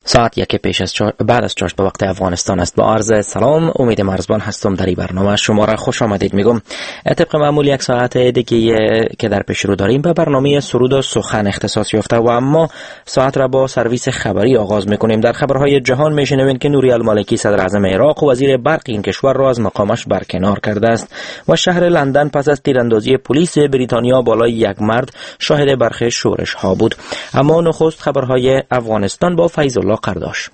ساعت بعد از چاشت به وقت افغانستان است. با عرض سلام، امید مرزبان هستم. در این برنامه شما را خوش آمدید میگم. طبق معمول یک ساعت دیگه که در پیش رو داریم به برنامه سرود و سخن اختصاص یافته و اما ساعت را با سرویس خبری آغاز میکنیم. در خبرهای جهان میشنوید که نوری المالکی صدر اعظم عراق و وزیر برق این کشور را از مقامش برکنار کرده است و شهر لندن پس از تیراندازی پلیس بریتانیا بالای یک مرد شاهد برخی شورش ها بود. اما نخست خبرهای افغانستان با فیض الله قرداش.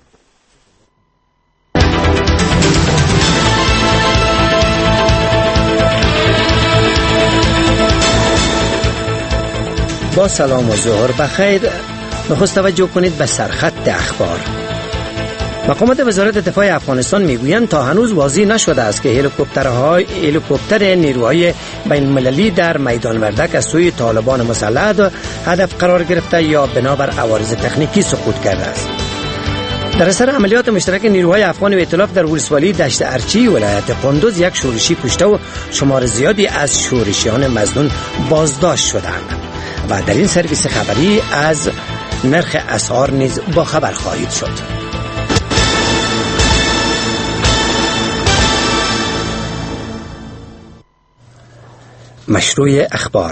با سلام و ظهر بخیر. نخست توجه کنید به سرخط اخبار. مقامات وزارت دفاع افغانستان میگویند تا هنوز واضح نشده است که هلیکوپتر نیروهای بین المللی در میدان وردک از سوی طالبان مسلح هدف قرار گرفته یا بنابر عوارض تکنیکی سقوط کرده است. در اثر عملیات مشترک نیروهای افغان و ائتلاف در ولسوالی دشت ارچی ولایت قندوز یک شورشی کشته و شمار زیادی از شورشیان مظنون بازداشت شدند و در این سرویس خبری از نرخ اسعار نیز با خبر خواهید شد. مشروع اخبار.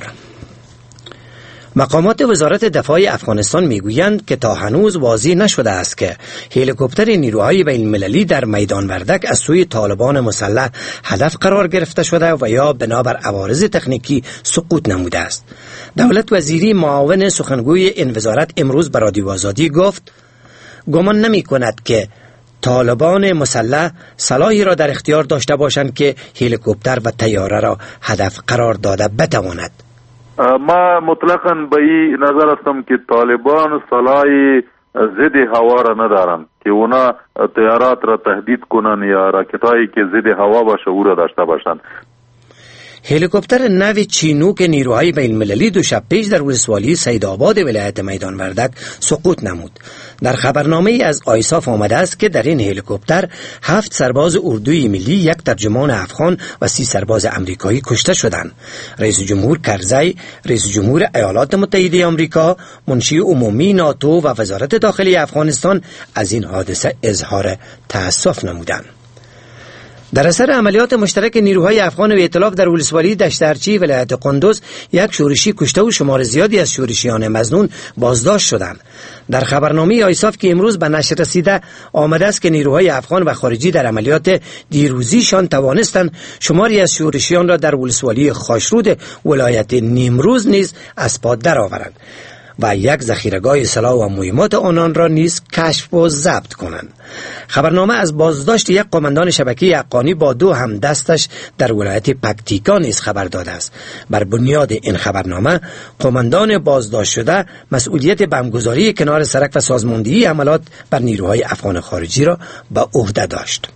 مقامات وزارت دفاع افغانستان میگویند که تا هنوز واضح نشده است که هلیکوپتر نیروهای بین المللی در میدان وردک از سوی طالبان مسلح هدف قرار گرفته شده و یا بنابر عوارض تکنیکی سقوط نموده است. دولت وزیری معاون سخنگوی این وزارت امروز به رادیو آزادی گفت گمان نمی کند که طالبان مسلح سلاحی را در اختیار داشته باشند که هلیکوپتر و طیاره را هدف قرار داده بتواند. ما مطلقاً به این نظر هستم که طالبان سلاحی ضد هوا را ندارند که اونا طیارات را تهدید کنند یا راکتایی که ضد هوا باشه او را داشته باشند. هلیکوپتر نو چینوک نیروهای بین المللی دو شب پیش در ولسوالی سیدآباد ولایت میدان وردک سقوط نمود. در خبرنامه از آیساف آمده است که در این هلیکوپتر 7 سرباز اردوی ملی، 1 ترجمان افغان و 30 سرباز امریکایی کشته شدند. رئیس جمهور کرزی، رئیس جمهور ایالات متحده آمریکا، منشی عمومی ناتو و وزارت داخلی افغانستان از این حادثه اظهار تأسف نمودند. در اثر عملیات مشترک نیروهای افغان و ائتلاف در ولسوالی دشت ارچی ولایت قندوز یک شورشی کشته و شمار زیادی از شورشیان مظنون بازداشت شدند. در خبرنامه آیساف که امروز به نشر رسیده آمده است که نیروهای افغان و خارجی در عملیات دیروزیشان توانستند شماری از شورشیان را در ولسوالی خاشرود ولایت نیمروز نیز از پا درآورند و یک ذخیره‌گاه سلاح و مهمات آنان را نیز کشف و ضبط کنند. خبرنامه از بازداشت یک قماندان شبکه حقانی با 2 همدستش در ولایت پکتیکا نیز خبر داده است. بر بنیاد این خبرنامه قماندان بازداشت شده مسئولیت بمبگذاری کنار سرک و سازماندهی حملات بر نیروهای افغان خارجی را به عهده داشت.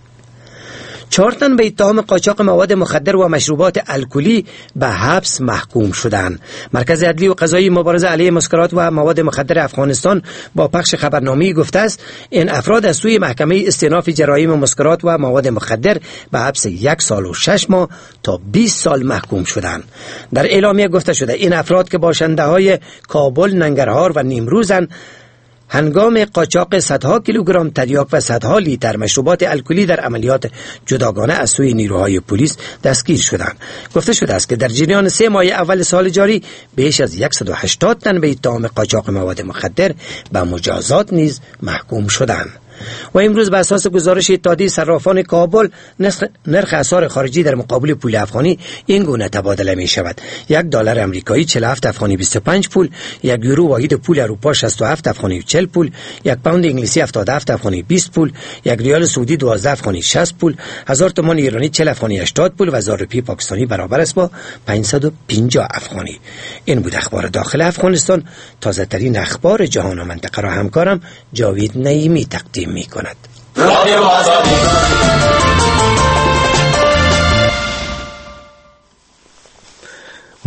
4 تن به اتهام قاچاق مواد مخدر و مشروبات الکلی به حبس محکوم شدند. مرکز عدلی و قضایی مبارزه علیه مسکرات و مواد مخدر افغانستان با پخش خبرنامه‌ای گفته است این افراد از سوی محکمه استئناف جرایم مسکرات و مواد مخدر به حبس 1 سال و 6 ماه تا 20 سال محکوم شدند. در اعلامیه گفته شده این افراد که باشنده‌های کابل، ننگرهار و نیمروزند هنگام قاچاق صدها کیلوگرم تریاک و صدها لیتر مشروبات الکلی در عملیات جداگانه از سوی نیروهای پلیس دستگیر شدند. گفته شده است که در جریان 3 ماه اول سال جاری بیش از 180 تن به اتهام قاچاق مواد مخدر به مجازات نیز محکوم شدند. و امروز به اساس گزارش اتحادیه صرافان کابل نرخ اسعار خارجی در مقابل پول افغانی این گونه تبادله می شود: $1 امریکایی 47 افغانی 25 پول، 1 یورو واحد پول اروپا 67 افغانی 40 پول، 1 پوند انگلیسی 77 افغانی 20 پول، 1 ریال سعودی 12 افغانی 60 پول، 1000 تومان ایرانی 40 افغانی 80 پول و 1000 روپیه پاکستانی برابر است با 550 افغانی. این بود اخبار داخل افغانستان. تازه ترین اخبار جهان و منطقه را همکارم جاوید نعیمی تقدیم می کند.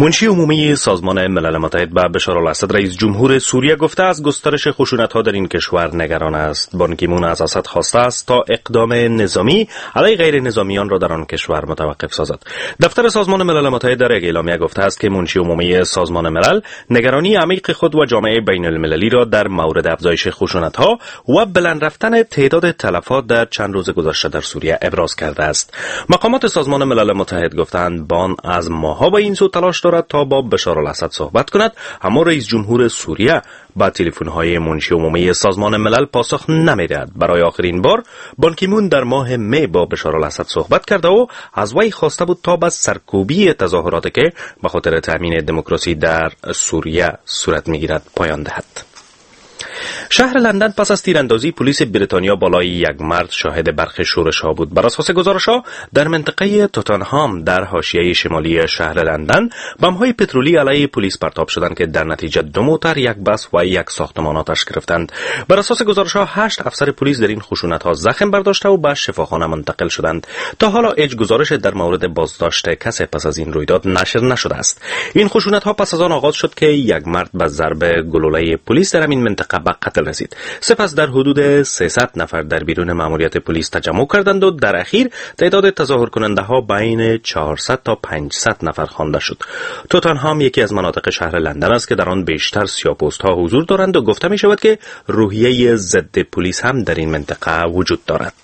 منشی عمومی سازمان ملل متحد به بشار الاسد رئیس جمهور سوریه گفته از گسترش خشونت‌ها در این کشور نگران است. بان کی مون از اسد خواسته است تا اقدام نظامی علیه غیر نظامیان را در آن کشور متوقف سازد. دفتر سازمان ملل متحد در یک اعلامیه گفته است که منشی عمومی سازمان ملل نگرانی عمیق خود و جامعه بین المللی را در مورد افزایش خشونت‌ها و بلند رفتن تعداد تلفات در چند روز گذشته در سوریه ابراز کرده است. مقامات سازمان ملل متحد گفتند بان از ماه‌ها به این سو تلاش دارد تا با بشار الاسد صحبت کند، اما رئیس جمهور سوریه با تلفن‌های منشی عمومی سازمان ملل پاسخ نمی‌دهد. برای آخرین بار بان کی مون در ماه می با بشار الاسد صحبت کرده و از وی خواسته بود تا به سرکوبی تظاهراتی که به خاطر تامین دموکراسی در سوریه صورت می‌گیرد پایان دهد. شهر لندن پس از تیراندازی پلیس بریتانیا بالای یک مرد شاهد برخی شورش‌ها بود. بر اساس گزارش‌ها در منطقه توتنهام در حاشیه شمالی شهر لندن بمب‌های پترولی علیه پلیس پرتاب شدند که در نتیجه 2 موتر، یک بس و یک ساختمان آتش گرفتند. بر اساس گزارش‌ها 8 افسر پلیس در این خشونت‌ها زخم برداشته و به شفاخانه منتقل شدند. تا حالا هیچ گزارش در مورد بازداشت کسی پس از این رویداد نشر نشده است. این خشونت‌ها پس از آن آغاز شد که یک مرد به ضرب گلوله پلیس در این منطقه به قتل رسید. سپس در حدود 300 نفر در بیرون ماموریت پلیس تجمع کردند و در اخیر تعداد تظاهر کننده ها بین 400 تا 500 نفر خوانده شد. توتنهام یکی از مناطق شهر لندن است که در آن بیشتر سیاه‌پوست ها حضور دارند و گفته می شود که روحیه ضد پلیس هم در این منطقه وجود دارد.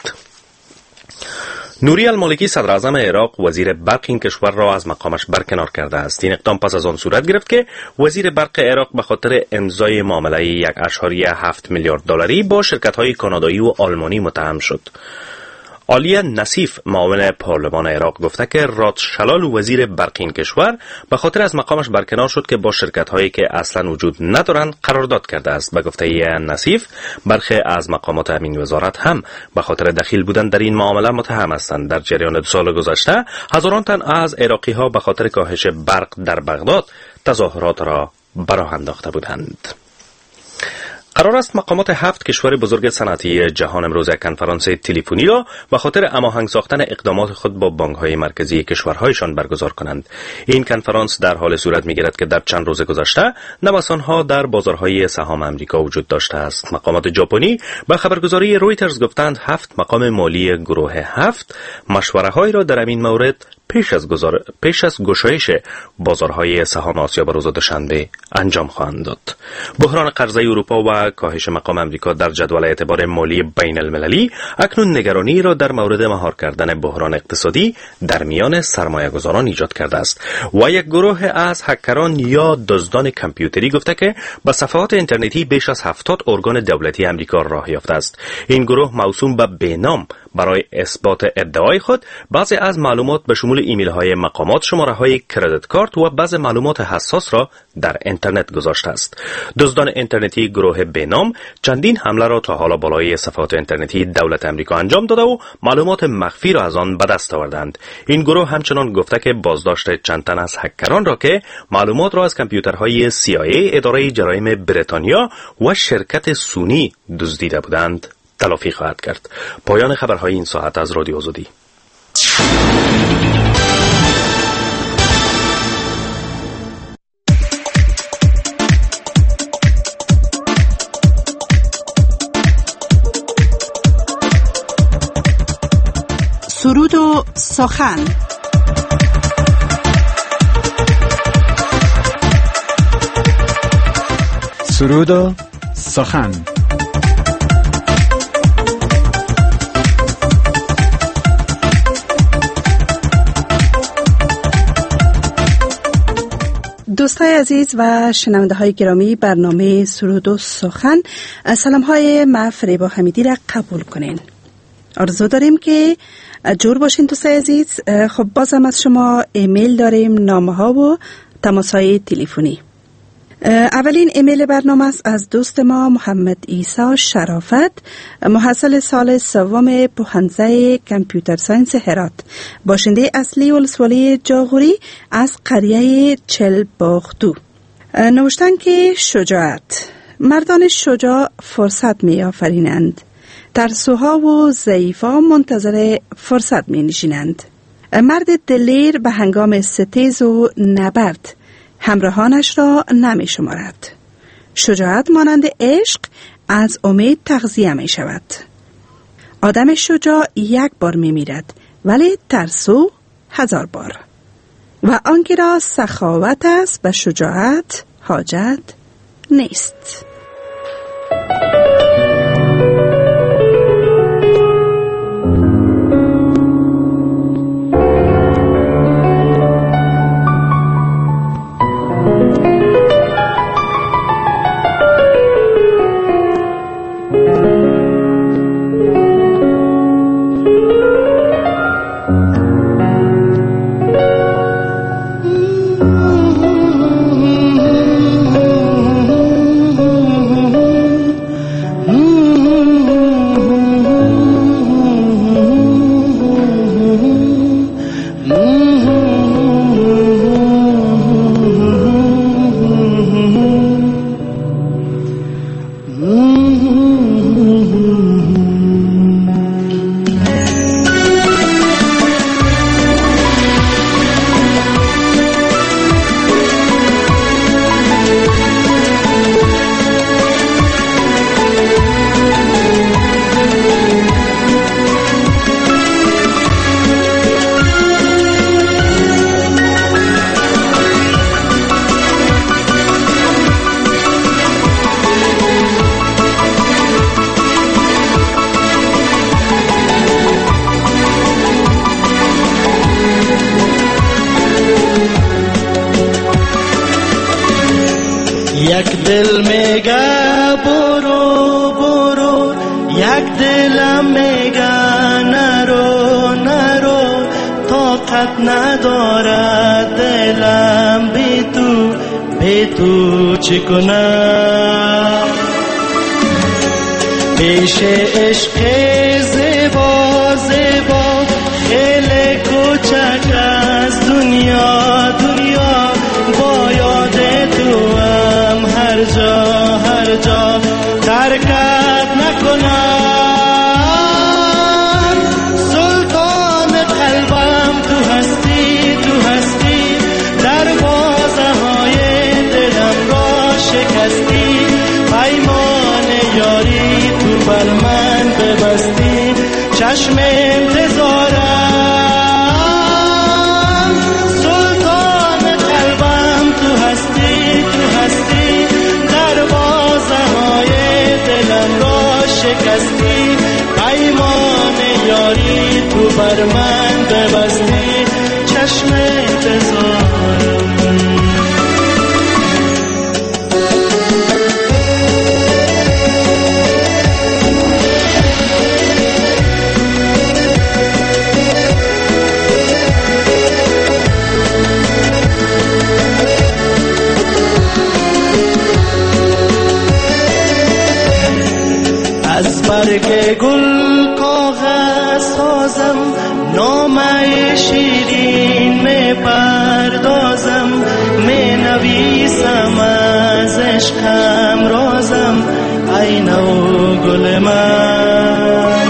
نوری المالکی صدر اعظم عراق وزیر برق این کشور را از مقامش برکنار کرده است. این اقدام پس از آن صورت گرفت که وزیر برق عراق به خاطر امضای معامله 1.7 میلیارد دلاری با شرکت‌های کانادایی و آلمانی متهم شد. عالیه نصیف معاون پارلمان عراق گفته که راد شلال وزیر برق این کشور به خاطر از مقامش برکنار شد که با شرکت‌هایی که اصلا وجود ندارند قرارداد کرده است. به گفته نصیف برخی از مقامات همین وزارت هم به خاطر دخیل بودن در این معامله متهم هستند. در جریان 2 سال گذشته هزاران تن از عراقی‌ها به خاطر کاهش برق در بغداد تظاهرات را براه انداخته بودند. قرار است مقامات 7 کشور بزرگ صنعتی جهان امروز یک کنفرانس تلفنی را به خاطر هماهنگ ساختن اقدامات خود با بانک‌های مرکزی کشورهایشان برگزار کنند. این کنفرانس در حال صورت می‌گیرد که در چند روز گذشته نوسان‌ها در بازارهای سهام آمریکا وجود داشته است. مقامات ژاپنی به خبرگزاری رویترز گفتند 7 مقام مالی گروه 7 مشوره‌هایی را در این مورد پیش از گشایش بازارهای سهام آسیا به روز دوشنبه انجام خواهند داد. بحران قرضه اروپا و کاهش مقام امریکا در جدول اعتبار مالی بین المللی اکنون نگرانی را در مورد مهار کردن بحران اقتصادی در میان سرمایه‌گذاران ایجاد کرده است و یک گروه از هکران یا دزدان کامپیوتری گفته که به صفحات اینترنتی بیش از 70 ارگان دولتی امریکا راه یافته است. این گروه موسوم به بینام برای اثبات ادعای خود بعضی از معلومات به شمول ایمیل‌های مقامات، شماره‌های کردیت کارت و بعضی معلومات حساس را در اینترنت گذاشته است. دزدان اینترنتی گروه بینام چندین حمله را تا حالا بالای صفحات اینترنتی دولت آمریکا انجام داده و معلومات مخفی را از آن به دست آوردند. این گروه همچنان گفته که بازداشت چند تن از هکران را که معلومات را از کامپیوترهای CIA، اداره جرایم بریتانیا و شرکت سونی دزدیده بودند تلافی خواهد کرد. پایان خبرهای این ساعت از رادیو آزادی. سرود و سخن. سرود و سخن. دوستای عزیز و شنونده های گرامی، برنامه سرود و سخن سلام های من فریبا حمیدی را قبول کنین. آرزو داریم که جور باشین دوستای عزیز. خب بازم از شما ایمیل داریم، نامه ها و تماس های تلفنی. اولین ایمیل برنامه است از دوست ما محمد عیسی شرافت، محصل سال سوم پوهنځی کامپیوتر ساینس هرات، باشنده اصلی ولسوالی جاغوری از قریه چلباختو. نوشتن که شجاعت، مردان شجاع فرصت می آفرینند، ترسوها و ضعیفا منتظر فرصت می نشینند. مرد دلیر به هنگام ستیز و نبرد همراهانش را نمی شمارد. شجاعت مانند عشق از امید تغذیه می شود. آدم شجاع یک بار می میرد ولی ترسو 1000 بار. و آنکه را سخاوت است و شجاعت حاجت نیست. یک دل میگه برو برو، یک دلم میگه نرو نرو، طاقت ندارد دلم بی تو چی کنم؟ پیش عشق زیبا زیبا خیلی کوچک از دنیا دنیا، با یاد تو هم هر جا ترکت نکنم. سلطان قلبم تو هستی، دروازه های دلم را شکستی، پیمان یاری تو بر من ببستی، چشم انتظارم. سلطان قلبم تو هستی، دروازه های دلم را شکستی، پیمان یاری تو بر من ببستی، چشم انتظارم. از برگ گل کاغذ سازم، نامه شیرین می پردازم، می نویسم از عشقم رازم، ای نو گل من.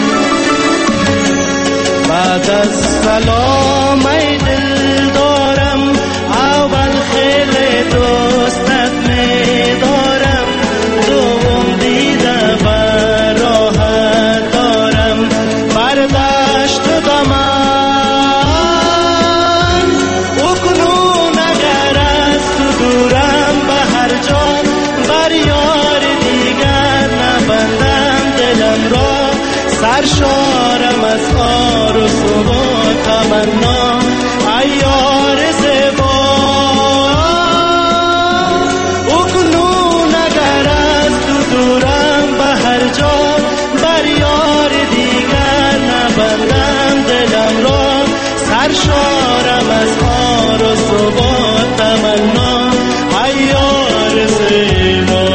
بعد از سلام ای دل دارم، اول خیلی دوستت می دارم، دوم دیده بر راحت دارم، برداشت دامن. اکنون اگر از تو دورم به هر جا، بر یار دیگر نبندم دلم را، سرشارم از آرزو و تمنا، ای یار زیبا. اکنون اگر از تو دورم به هر جا، بر یار دیگر نبندم دلم را، سرشارم از آرزو و تمنا، ای یار زیبا.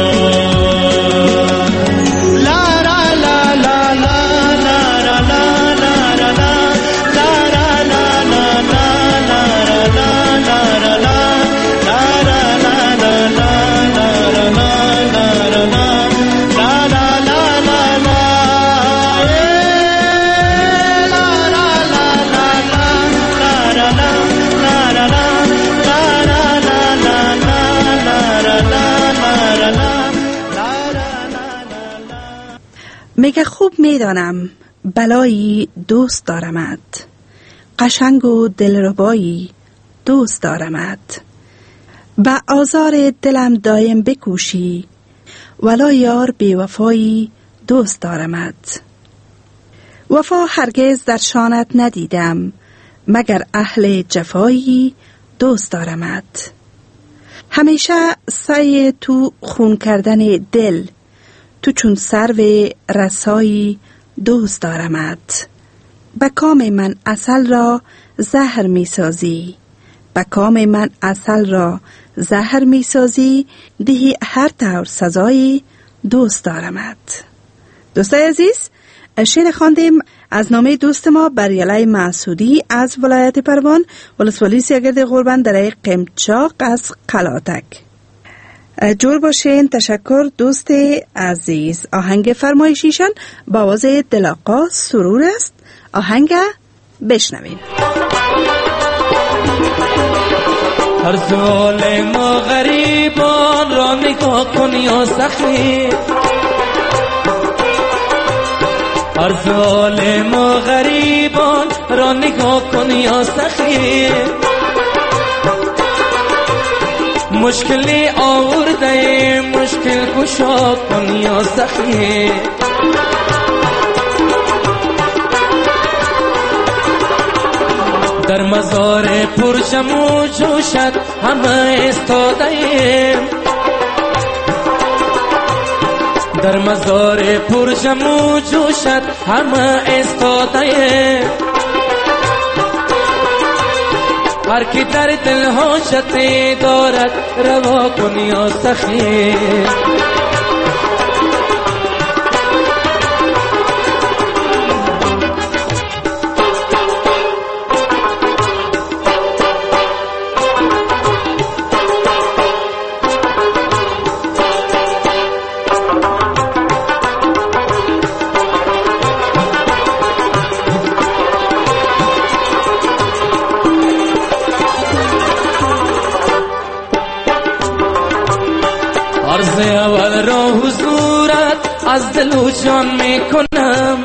میگه خوب میدانم بلایی دوست دارمت، قشنگ و دلربایی دوست دارمت. به آزار دلم دایم بکوشی، ولا یار بیوفایی دوست دارمت. وفا هرگز در شانت ندیدم، مگر اهل جفایی دوست دارمت. همیشه سعی تو خون کردن دل، تو چون سرو رسایی دوست دارمت. به کام من عسل را زهر می سازی، به کام من عسل را زهر می سازی، دهی هر طور سزایی دوست دارمت. دوستای عزیز، شعر خواندیم از نامه دوست ما بریاله مسعودی از ولایت پروان، ولسوالی سیاگرد غربن در قمچاق از قلاتک. جور باشین. تشکر دوست عزیز. آهنگ فرمایشیشان با آواز دلاقا سرور است. آهنگ بشنویم. هر ظالم و غریبان را نگاه کن یا سخی، هر ظالم و غریبان را نگاه کن یا سخی. مشکلی آورده مشکل کشا کن یا سخی. در مزار پرشم و جوشت همه استاده ایم، در مزار پرشم و جوشت همه استاده ایم. هر کی در دل حاجتی دارد روا کن یا سخی. اول را حضورت از دل و جان می کنم،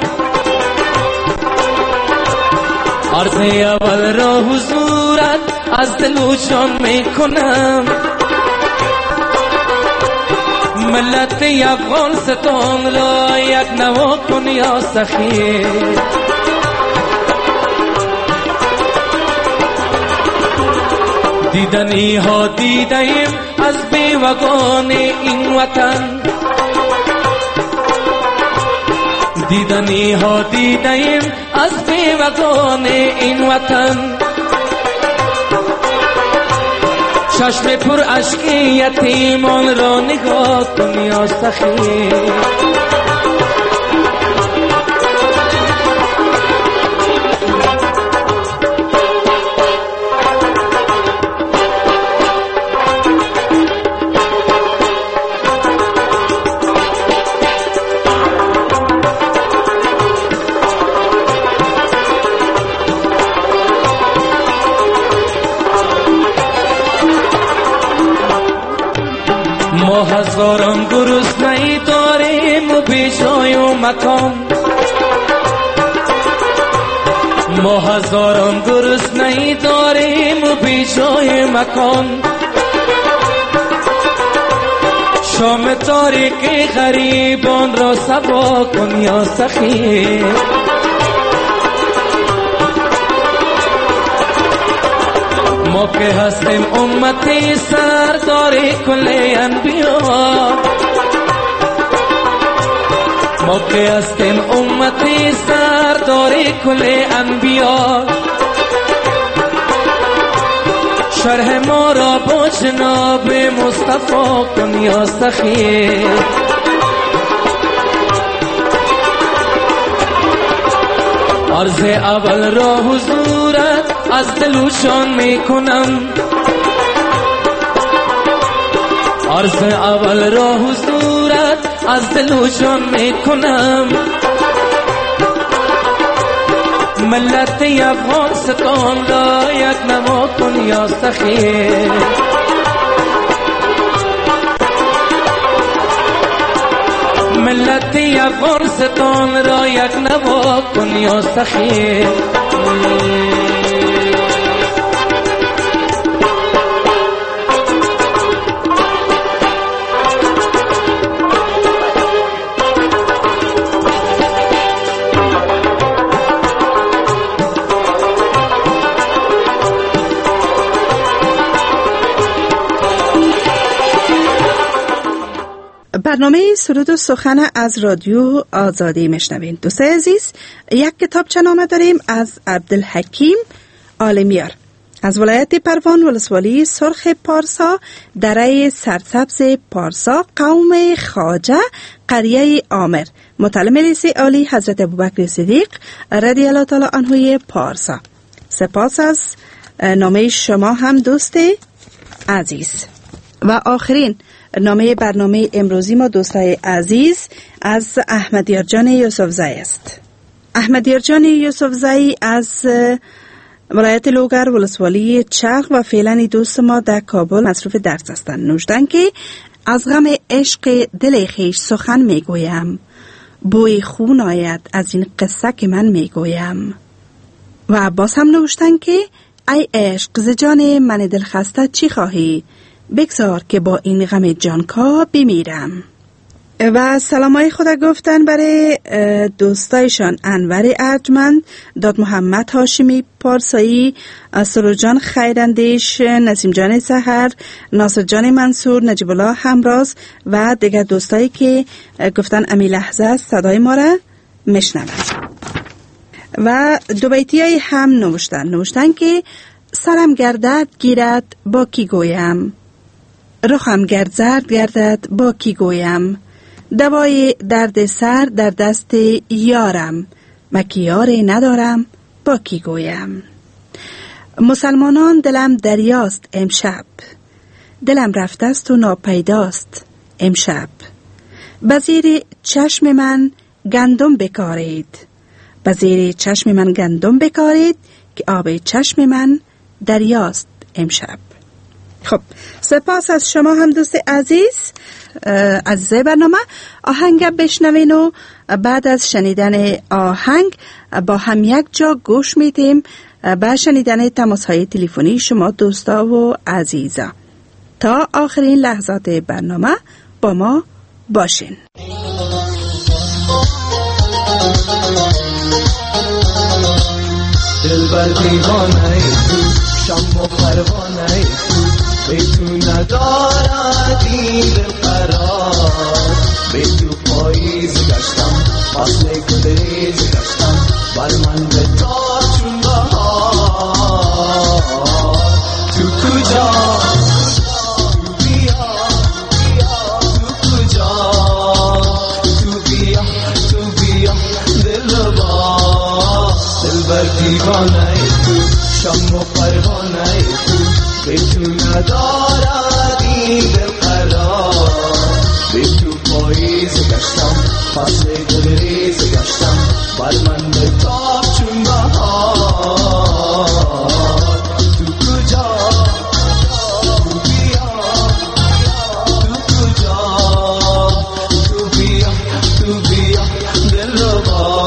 عرض اول را حضورت از دل و جان می کنم. ملت افغانستان را یک نوا کن یا سخی. دیدنی ها دیدیم از بیوگان این وطن، دیدنی ها دیدیم از بیوگان این وطن. چشم پر اشک یتیمان را نگاه کن یا سخی. ما هزاران گرسنه‌ای داریم و بی جای و مکان، ما هزاران گرسنه‌ای داریم و بی جای مکان. شام تاریک غریبان را سبا کن یا سخی. ما که هستیم امتی سردار کل انبیا، ما که هستیم امتی سردار کل انبیا. شرح ما را با جناب مصطفی کن یا سخی. عرض اول را حضورت از دل و جان می کنم، عرض اول را حضورت از دل و جان می کنم. ملت افغانستان را یک نوا کن یا سخی. ملت هستی افغانستان را یک نوا کن یا سخی. برنامه سرود و سخن از رادیو آزادی میشنوین. دوستای عزیز، یک کتابچه نامه داریم از عبدالحکیم عالمیار از ولایت پروان، ولسوالی سرخ پارسا، دره سرسبز پارسا، قوم خواجه، قریه عامر، متعلم لیسه عالی حضرت ابوبکر صدیق رضی الله تعالی عنه پارسا. سپاس از نامه شما هم دوست عزیز. و آخرین نامه برنامه امروزی ما دوستای عزیز از احمدیار جان یوسفزی است. احمدیار جان یوسفزی از ولایت لوگر، ولسوالی چرخ و فعلا دوست ما در کابل مصروف درس هستند. نوشتن که از غم عشق دل خویش سخن میگویم، بوی خون آید از این قصه که من میگویم. و باز هم نوشتن که ای عشق ز جان من دلخسته چی خواهی، بگذار که با این غم جانکا بمیرم. و سلامای خدا گفتن برای دوستایشان انور ارجمند، داد محمد هاشمی پارسایی، سرور جان خیراندیش، نسیم جان سحر، ناصر جان منصور، نجیب الله همراز و دیگر دوستایی که گفتن امی لحظه صدای ما را میشنون. و دو بیتی های هم نوشتن که سرم گردد گیرد با کی گویم، رخم گرد زرد گردد با کی گویم، دوای درد سر در دست یارم، و کی یاری ندارم با کی گویم. مسلمانان دلم دریاست امشب، دلم رفته است و ناپیداست امشب. بزیر چشم من گندم بکارید، بزیر چشم من گندم بکارید، که آب چشم من دریاست امشب. خب سپاس از شما هم دوست عزیز. عزیزای برنامه آهنگ بشنوین و بعد از شنیدن آهنگ با هم یک جا گوش میدیم به شنیدن تماس های تلفنی شما دوستا و عزیزا. تا آخرین لحظات برنامه با ما باشین. دلبر دیوانه تو، شم و پروانه تو، به تو ندارد این دل قرار. به تو پاییز گشتم، فصل گلریز گشتم، بر من به تا چون بهار. تو کجا؟ تو بیا، تو کجا؟ تو بیا دلبر، دلبر دیوانه تو، شم و پروانه تو، به تو ندارد این دل قرار. به تو پاییز گشتم، فصل گلریز گشتم، بر من به تاب چون بهار. تو کجا؟ تو بیا، تو کجا؟ تو بیا دلربا.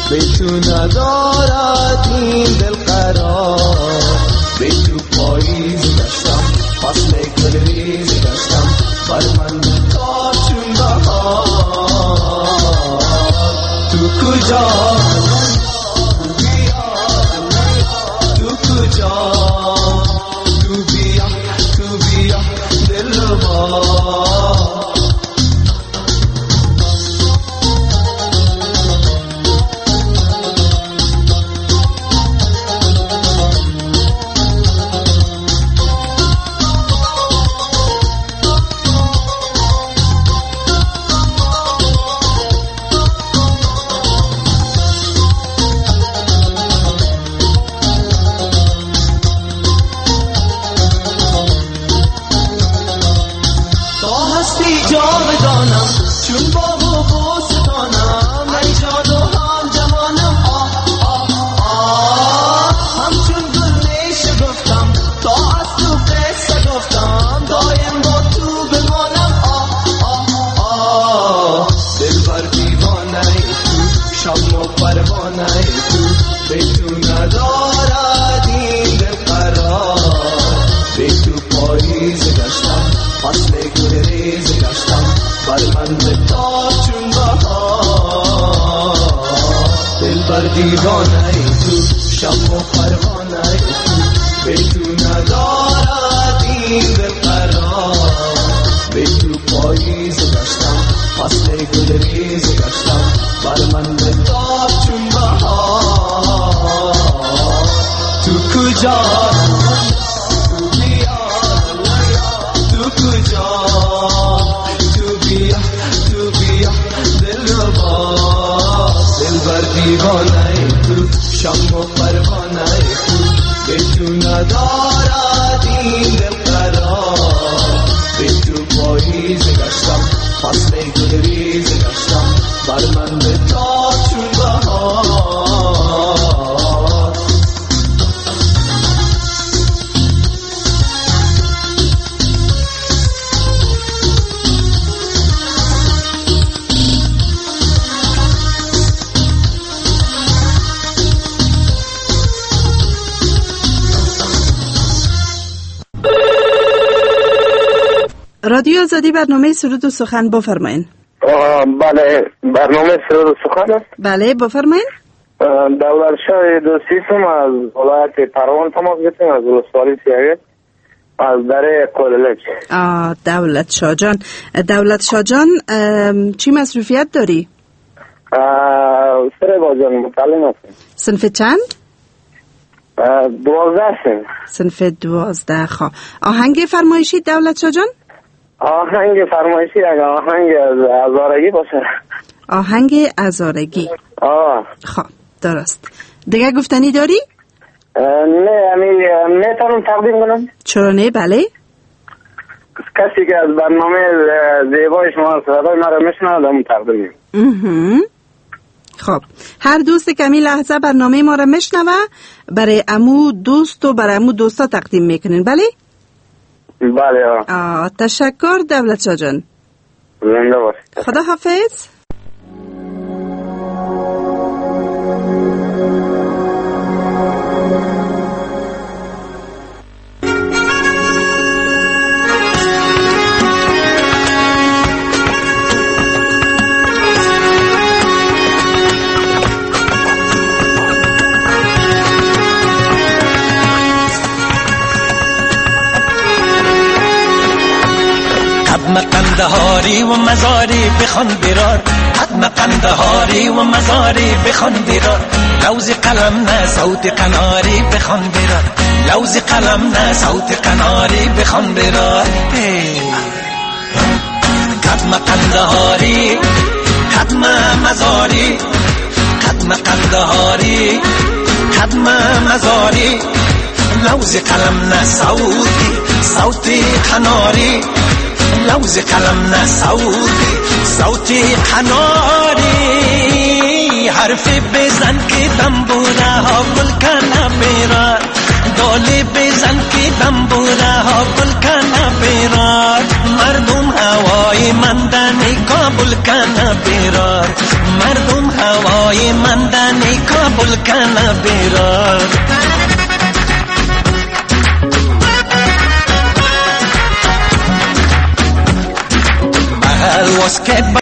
به تو ندارد این دل قرار. به تو پاییز گشتم فصل گلریز گشتم بر من تا چون بهار. تو کجا تو کجا تو بیا دلربا. دیوانه ای تو شم و پروانه ای تو به تو ندارد این دل قرار. به تو پاییز گشتم فصل گلریز گشتم بر من بتاب چون بهار. تو کجا تو بیا تو کجا تو بیا دلربا. دلبر دیوانه ای تو شم و پروانه ای تو به تو ندارد این دل قرار. به تو پاییز گشتم فصل گلریز گشتم بر من بتاب چون بهار. رادیو آزادی برنامه سرود و سخن بفرمایین. بله برنامه سرود و سخن است. بله بفرمایین. دولتشاه دوستی سم از ولایت پروان تماس گرفتیم از ولسوالی سیاگه از دره کوللج. دولت شاه جان چی مصروفیت داری؟ سره باجان متعلم هستیم. صنف چند؟ 12 صنف 12. خواه آهنگ فرمایشی دولت شاه جان؟ آهنگ فرمایشی اگه آهنگ ازارگی باشه. آهنگ ازارگی. خب درست. دیگه گفتنی داری؟ نه میتونم تقدیم کنم. چرا نه؟ بله کسی که از برنامه زیبای شما صدای مرا میشنوه تقدیم. خب هر دوست که همین لحظه برنامه ما را میشنوه برای امو دوست و برای امو دوستا تقدیم میکنین. بله؟ بله. تشکر دولت شاه جان. زنده باشید. خدا حافظ. قندهاری و مزاری بخوان برار، حتم قندهاری و مزاری بخوان برار، لوز قلم نه صوت قناری بخوان برار، لوز قلم نه صوت قناری بخوان برار. حتم قندهاری حتم مزاری، حتم قندهاری حتم مزاری، لوز قلم نه صوت قناری، لوز قلم نه صوت قناری، حرف بزن که دنبوره ها گل کنه بیرار، دالی بزن که دنبوره ها گل کنه بیرار مردم هوای مندنی کابل کنه بیرار مردم هوای مندنی کابل کنه بیرار بغل واسکت